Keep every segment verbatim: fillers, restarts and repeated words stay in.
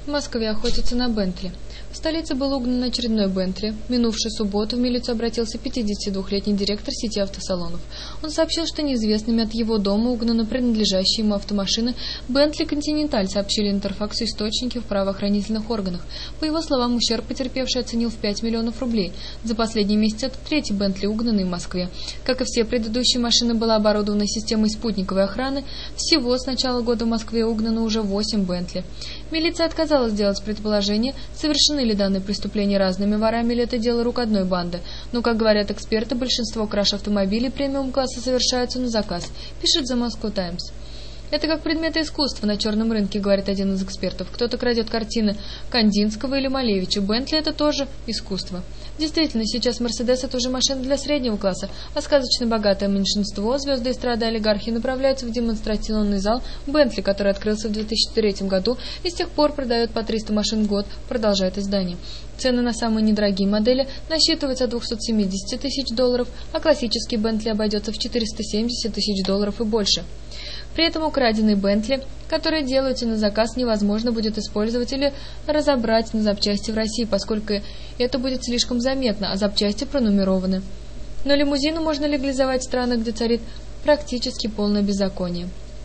В Москве охотятся на Бентли. В столице был угнан очередной Бентли. В минувшую субботу в милицию обратился пятидесятидвухлетний директор сети автосалонов. Он сообщил, что неизвестными от его дома угнаны принадлежащие ему автомашины Бентли Континенталь, сообщили Интерфаксу источники в правоохранительных органах. По его словам, ущерб потерпевший оценил в пять миллионов рублей. За последний месяц это третий Бентли, угнанный в Москве. Как и все предыдущие машины, была оборудована системой спутниковой охраны. Всего с начала года в Москве угнано уже восемь Бентли. Милиция отказалась сделать предположение, совершены ли данные преступления разными ворами или это дело рук одной банды. Но, как говорят эксперты, большинство краш-автомобилей премиум-класса совершаются на заказ, пишет The Moscow Times. Это как предметы искусства на черном рынке, говорит один из экспертов. Кто-то крадет картины Кандинского или Малевича. Бентли — это тоже искусство. Действительно, сейчас Мерседес — это уже машина для среднего класса, а сказочно богатое меньшинство, звезды эстрады, олигархи, направляются в демонстрационный зал Бентли, который открылся в две тысячи третьем году и с тех пор продает по триста машин в год, продолжает издание. Цены на самые недорогие модели насчитываются от двухсот семидесяти тысяч долларов, а классический Бентли обойдется в четыреста семьдесят тысяч долларов и больше. При этом украденные Бентли, которые делаются на заказ, невозможно будет использовать или разобрать на запчасти в России, поскольку это будет слишком заметно, а запчасти пронумерованы. Но лимузины можно легализовать в странах, где царит практически полное беззаконие.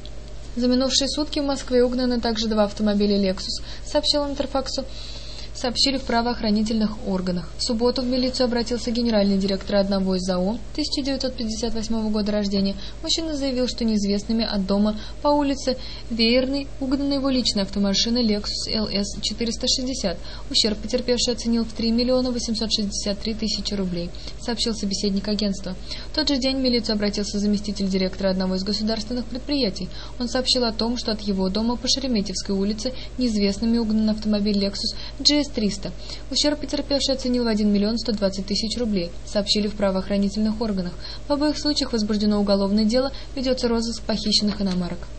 За минувшие сутки в Москве угнаны также два автомобиля Lexus, сообщил Интерфаксу. Сообщили в правоохранительных органах. В субботу в милицию обратился генеральный директор одного из ЗАО тысяча девятьсот пятьдесят восьмого года рождения. Мужчина заявил, что неизвестными от дома по улице Веерной угнана его личная автомашина Lexus эл эс четыреста шестьдесят. Ущерб потерпевший оценил в три миллиона восемьсот шестьдесят три тысячи рублей, сообщил собеседник агентства. В тот же день в милицию обратился заместитель директора одного из государственных предприятий. Он сообщил о том, что от его дома по Шереметьевской улице неизвестными угнан автомобиль Lexus джи эс триста. Ущерб потерпевший оценил в один миллион сто двадцать тысяч рублей, сообщили в правоохранительных органах. В обоих случаях возбуждено уголовное дело, ведется розыск похищенных иномарок.